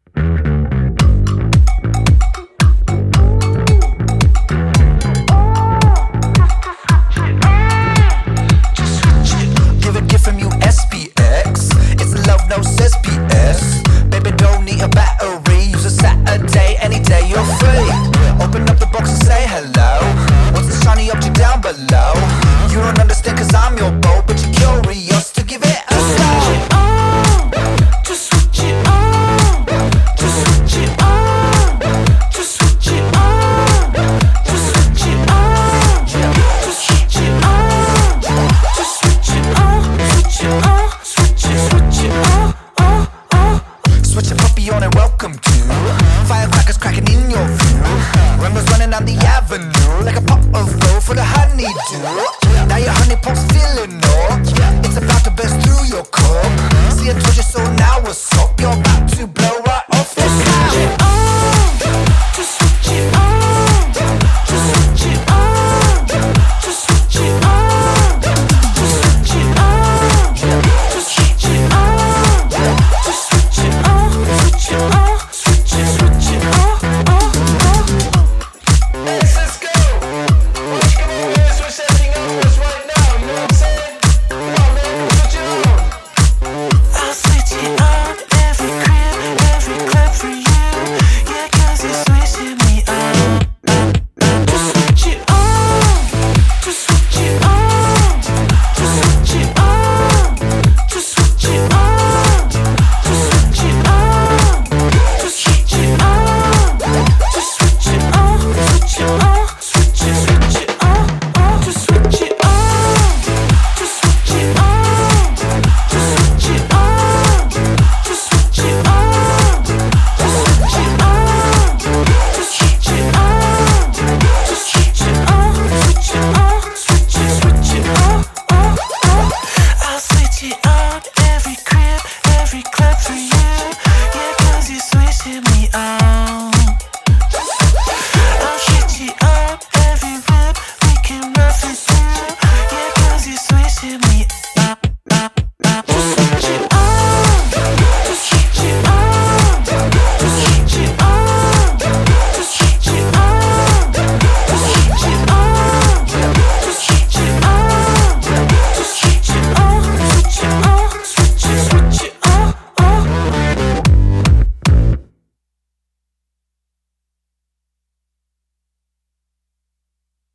Give a gift from you, SPX. It's love, no says PS. Baby, don't need a battery. Use a Saturday, any day you're free. Open up the box and say hello. What's the shiny object down below? You don't understand cause I'm your beau, but you're curious to give it a go. Just switch it on. Just switch it on. Just switch it on. Just switch it on. Just switch it on. Just switch it on. Switch it on. Switch it on. Switch your puppy on and welcome to firecrackers cracking in your view. Rainbows running down the avenue like a pot of gold for the honeydew. Now your honey pot's feeling all. It's about to burst through your core. See, I told you so, now what's up? You're about to blow right off the top. Just switch it on. Just switch it on. Just switch it on. Just switch it on. Just switch it on. Just switch it on. Switch it on. Switch it on. Let's go. Come on, man, switch that thing up for us right now. You know what I'm saying? Come on, man, switch it on. I'll switch it on every crib, every club for you. Yeah, cause you're switching me on. Just switch it on. Just switch it on. Just switch it on. Just switch it on. Just switch it on. Just switch it on. Just switch it on. Switch it on. Switch it on. Just switch it on. Just switch it on. Just switch it on. Just switch it on. Just switch it on. Just switch it on. Just switch it on. Switch it on. Switch it on. I'll switch it on every crib, every club for you. Yeah, cause you're switching me on. I'll switch it up every whip we can rough it through. Yeah, cause you're switching me